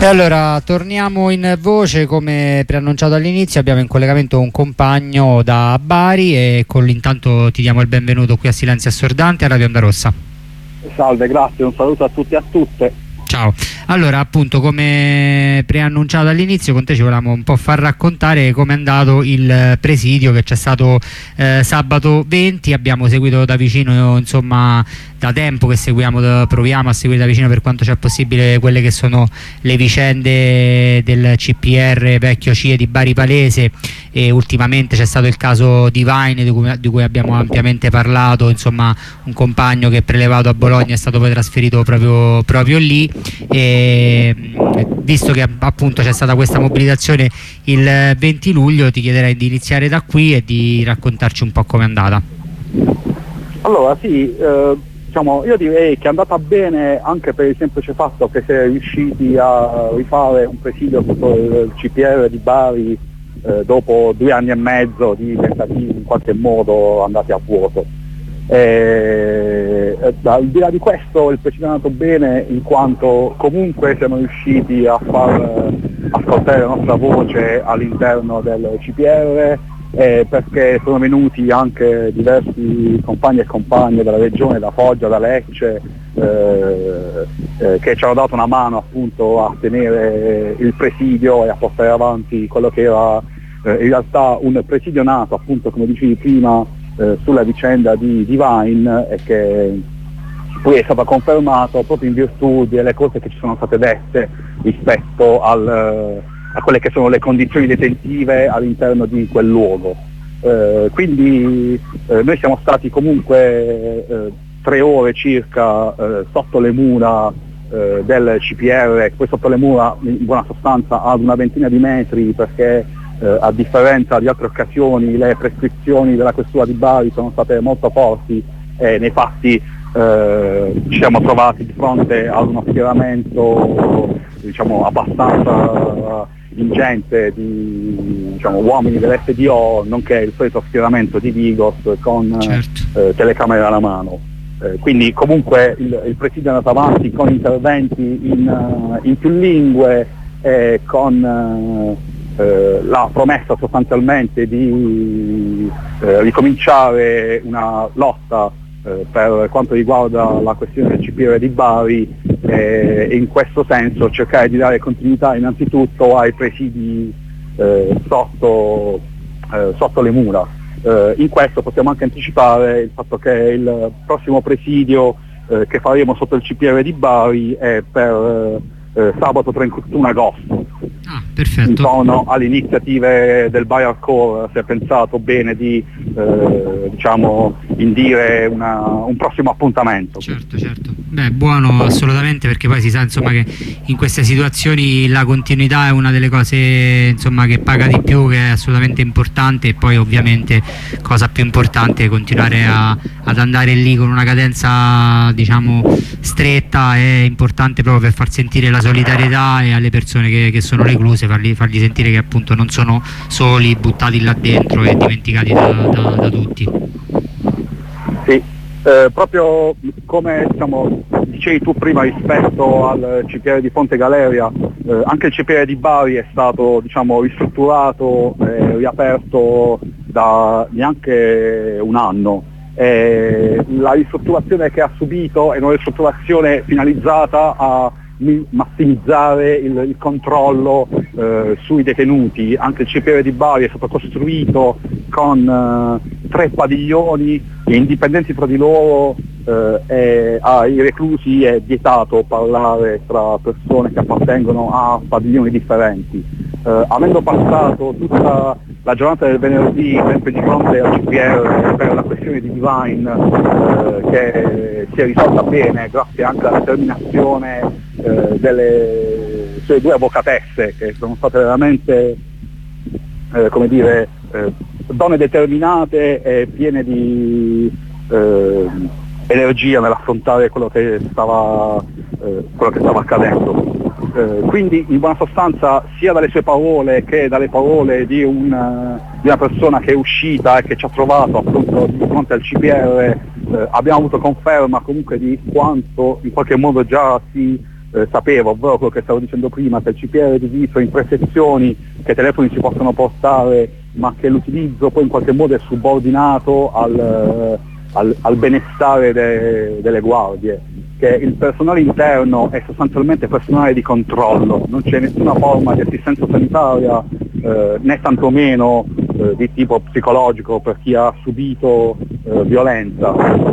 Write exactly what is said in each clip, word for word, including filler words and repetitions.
E allora torniamo in voce. Come preannunciato all'inizio, abbiamo in collegamento un compagno da Bari e con intanto ti diamo il benvenuto qui a Silenzio Assordante a Radio Onda Rossa. Salve, grazie, un saluto a tutti e a tutte. Ciao, allora appunto come preannunciato all'inizio con te ci volevamo un po' far raccontare come è andato il presidio che c'è stato eh, sabato venti. Abbiamo seguito da vicino, insomma da tempo che seguiamo, da, proviamo a seguire da vicino per quanto c'è possibile quelle che sono le vicende del C P R vecchio C I E di Bari Palese, e ultimamente c'è stato il caso Divine di cui, di cui abbiamo ampiamente parlato, insomma un compagno che prelevato a Bologna è stato poi trasferito proprio, proprio lì. E visto che appunto c'è stata questa mobilitazione il venti luglio, ti chiederei di iniziare da qui e di raccontarci un po' com'è andata. Allora sì, eh, diciamo, io direi che è andata bene anche per il semplice fatto che si è riusciti a rifare un presidio sotto il C P R di Bari eh, dopo due anni e mezzo di tentativi in qualche modo andati a vuoto. E, al di là di questo il presidio è andato bene in quanto comunque siamo riusciti a far ascoltare la nostra voce all'interno del C P R, eh, perché sono venuti anche diversi compagni e compagne dalla regione, da Foggia, da Lecce, eh, eh, che ci hanno dato una mano appunto a tenere il presidio e a portare avanti quello che era eh, in realtà un presidio nato appunto, come dicevi prima, Eh, sulla vicenda di Divine, e che poi è stato confermato proprio in virtù delle cose che ci sono state dette rispetto al, a quelle che sono le condizioni detentive all'interno di quel luogo. Eh, quindi eh, noi siamo stati comunque eh, tre ore circa eh, sotto le mura eh, del C P R, poi sotto le mura in buona sostanza ad una ventina di metri, perché Eh, a differenza di altre occasioni le prescrizioni della questura di Bari sono state molto forti e nei fatti eh, ci siamo trovati di fronte ad uno schieramento diciamo abbastanza ingente di diciamo, uomini dell'F D O, nonché il solito schieramento di Vigos con certo. eh, telecamere alla mano. Eh, quindi comunque il, il presidio è andato avanti con interventi in, uh, in più lingue e con uh, Eh, la promessa sostanzialmente di eh, ricominciare una lotta eh, per quanto riguarda la questione del C P R di Bari eh, e in questo senso cercare di dare continuità innanzitutto ai presidi eh, sotto, eh, sotto le mura. Eh, in questo possiamo anche anticipare il fatto che il prossimo presidio eh, che faremo sotto il C P R di Bari è per eh, sabato trentuno agosto. Ah, perfetto. In tono alle iniziative del Bari Hardcore si è pensato bene di eh, diciamo indire una, un prossimo appuntamento. Certo, certo. Beh, buono assolutamente, perché poi si sa insomma che in queste situazioni la continuità è una delle cose insomma che paga di più, che è assolutamente importante, e poi ovviamente cosa più importante è continuare a, ad andare lì con una cadenza diciamo stretta. È importante proprio per far sentire la solidarietà e alle persone che, che sono recluse, fargli, fargli sentire che appunto non sono soli, buttati là dentro e dimenticati da, da, da tutti. Sì, eh, proprio come diciamo, dicevi tu prima rispetto al C P R di Fonte Galeria, eh, anche il C P R di Bari è stato diciamo, ristrutturato e riaperto da neanche un anno. Eh, la ristrutturazione che ha subito è una ristrutturazione finalizzata a massimizzare il, il controllo eh, sui detenuti. Anche il C P R di Bari è stato costruito con eh, tre padiglioni indipendenti tra di loro, eh, e ai reclusi è vietato parlare tra persone che appartengono a padiglioni differenti. Eh, avendo passato tutta la giornata del venerdì sempre di fronte al C P R per la questione di Divine, eh, che si è risolta bene grazie anche alla determinazione eh, delle sue due avvocatesse, che sono state veramente eh, come dire eh, donne determinate e piene di eh, energia nell'affrontare quello che stava, eh, quello che stava accadendo. Eh, quindi in buona sostanza sia dalle sue parole che dalle parole di, un, di una persona che è uscita e che ci ha trovato appunto di fronte al C P R, eh, abbiamo avuto conferma comunque di quanto in qualche modo già si eh, sapevo, ovvero quello che stavo dicendo prima, che il C P R è diviso in tre sezioni, che i telefoni si possono portare, ma che l'utilizzo poi in qualche modo è subordinato al, al, al benestare de, delle guardie, che il personale interno è sostanzialmente personale di controllo, non c'è nessuna forma di assistenza sanitaria eh, né tantomeno eh, di tipo psicologico per chi ha subito eh, violenza.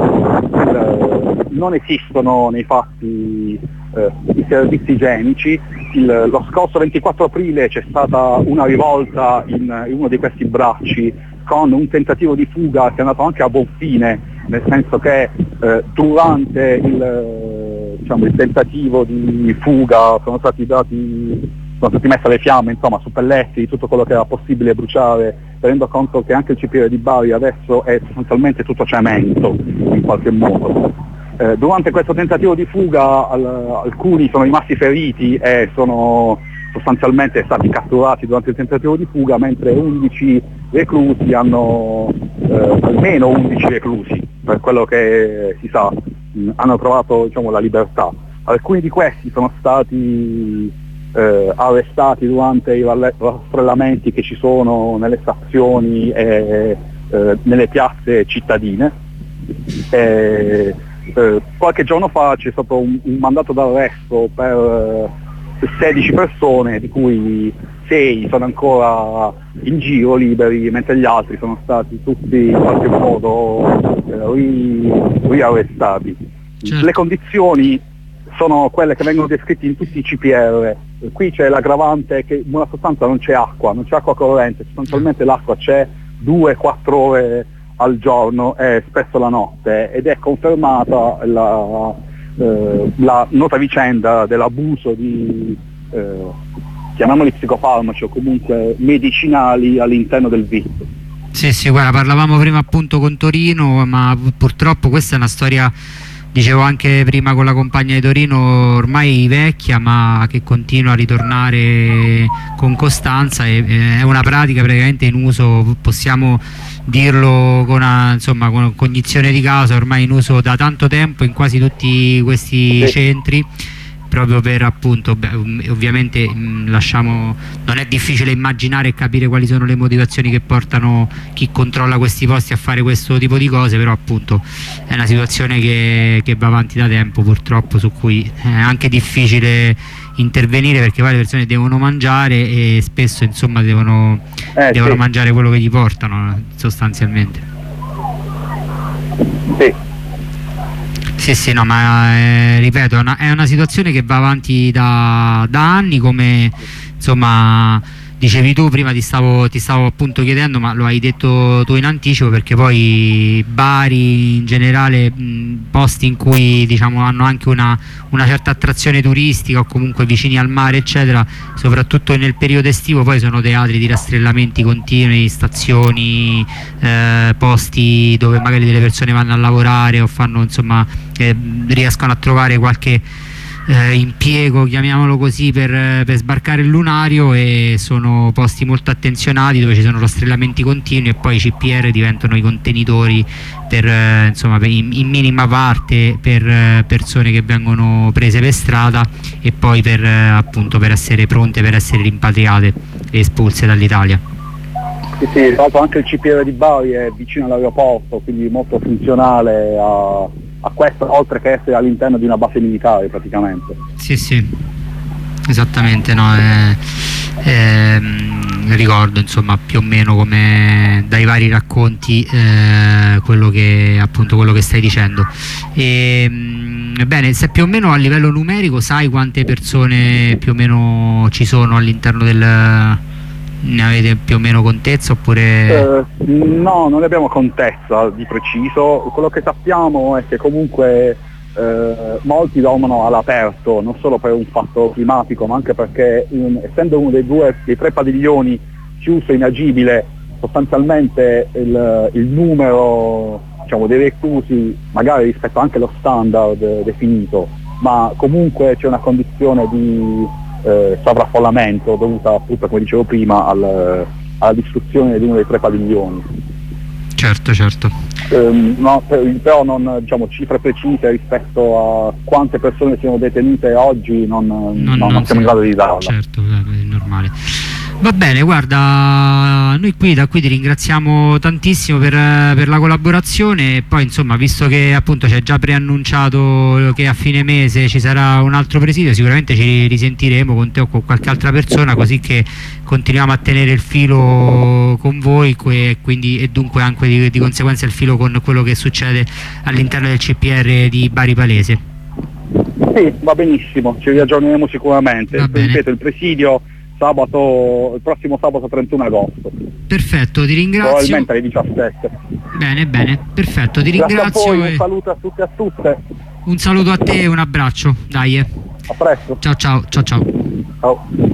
Il, non esistono nei fatti eh, i servizi igienici. Il, lo scorso ventiquattro aprile c'è stata una rivolta in, in uno di questi bracci con un tentativo di fuga che è andato anche a buon fine, nel senso che eh, durante il, diciamo, il tentativo di fuga sono stati dati sono state messe le fiamme, insomma, su pelletti, tutto quello che era possibile bruciare, tenendo conto che anche il C P R di Bari adesso è sostanzialmente tutto cemento in qualche modo. Eh, durante questo tentativo di fuga al, alcuni sono rimasti feriti e sono sostanzialmente stati catturati durante il tentativo di fuga, mentre undici reclusi hanno, eh, almeno undici reclusi, per quello che si sa, mh, hanno trovato, diciamo, la libertà. Alcuni di questi sono stati eh, arrestati durante i rastrellamenti che ci sono nelle stazioni e eh, nelle piazze cittadine. E, eh, qualche giorno fa c'è stato un, un mandato d'arresto per eh, sedici persone, di cui sei sono ancora in giro liberi, mentre gli altri sono stati tutti in qualche modo eh, ri, riarrestati. Certo. Le condizioni sono quelle che vengono descritte in tutti i C P R. Qui c'è l'aggravante che in buona sostanza non c'è acqua, non c'è acqua corrente, sostanzialmente l'acqua c'è due quattro ore al giorno e spesso la notte, ed è confermata la, eh, la nota vicenda dell'abuso di eh, chiamiamoli psicofarmaci o comunque medicinali all'interno del V I T. Sì, sì, guarda, parlavamo prima appunto con Torino, ma purtroppo questa è una storia, dicevo anche prima con la compagna di Torino, ormai vecchia, ma che continua a ritornare con costanza, e è una pratica praticamente in uso, possiamo dirlo con, una, insomma, con cognizione di causa, ormai in uso da tanto tempo in quasi tutti questi sì. centri, proprio per appunto, beh, ovviamente mh, lasciamo, non è difficile immaginare e capire quali sono le motivazioni che portano chi controlla questi posti a fare questo tipo di cose, però appunto è una situazione che, che va avanti da tempo, purtroppo, su cui è anche difficile intervenire, perché poi le persone devono mangiare e spesso, insomma, devono, eh, devono sì. mangiare quello che gli portano, sostanzialmente. Sì. Sì, sì, no, ma eh, ripeto, è una, è una situazione che va avanti da, da anni, come insomma dicevi tu prima, ti stavo, ti stavo appunto chiedendo, ma lo hai detto tu in anticipo, perché poi Bari in generale, mh, posti in cui diciamo hanno anche una, una certa attrazione turistica o comunque vicini al mare eccetera, soprattutto nel periodo estivo, poi sono teatri di rastrellamenti continui, stazioni, eh, posti dove magari delle persone vanno a lavorare o fanno, insomma, eh, riescono a trovare qualche Eh, impiego, chiamiamolo così, per, per sbarcare il lunario, e sono posti molto attenzionati dove ci sono rastrellamenti continui, e poi i C P R diventano i contenitori per, eh, insomma, per, in, in minima parte per eh, persone che vengono prese per strada e poi per, eh, appunto, per essere pronte per essere rimpatriate e espulse dall'Italia. Sì, sì, tra l'altro anche il C P R di Bari è vicino all'aeroporto, quindi molto funzionale a, a questo, oltre che essere all'interno di una base militare praticamente. Sì, sì, esattamente, no, è, è, ricordo, insomma, più o meno come dai vari racconti eh, quello che appunto quello che stai dicendo. E, bene, se più o meno a livello numerico sai quante persone più o meno ci sono all'interno del... Ne avete più o meno contezza oppure? Eh, no, non ne abbiamo contezza di preciso. Quello che sappiamo è che comunque eh, molti dormono all'aperto, non solo per un fatto climatico, ma anche perché in, essendo uno dei due dei tre padiglioni chiuso e inagibile, sostanzialmente il, il numero, diciamo, dei reclusi magari rispetto anche allo standard definito, ma comunque c'è una condizione di Eh, sovraffollamento dovuta appunto, come dicevo prima, al, alla distruzione di uno dei tre padiglioni. Certo, certo. Ehm, no, però non, diciamo, cifre precise rispetto a quante persone siano detenute oggi non, non, non, non siamo in grado di darla. Certo, è normale. Va bene, guarda, noi qui da qui ti ringraziamo tantissimo per, per la collaborazione e poi insomma, visto che appunto c'è già preannunciato che a fine mese ci sarà un altro presidio, sicuramente ci risentiremo con te o con qualche altra persona, così che continuiamo a tenere il filo con voi e, quindi, e dunque anche di, di conseguenza il filo con quello che succede all'interno del C P R di Bari Palese. Sì, va benissimo, ci riaggiorneremo sicuramente. Ripeto, il presidio sabato, il prossimo sabato trentuno agosto. Perfetto, ti ringrazio. Probabilmente alle diciassette. Bene, bene, perfetto, ti ringrazio. Grazie a voi, e... un saluto a tutti e a tutte. Un saluto a te e un abbraccio, dai. A presto. Ciao ciao, ciao ciao. Ciao.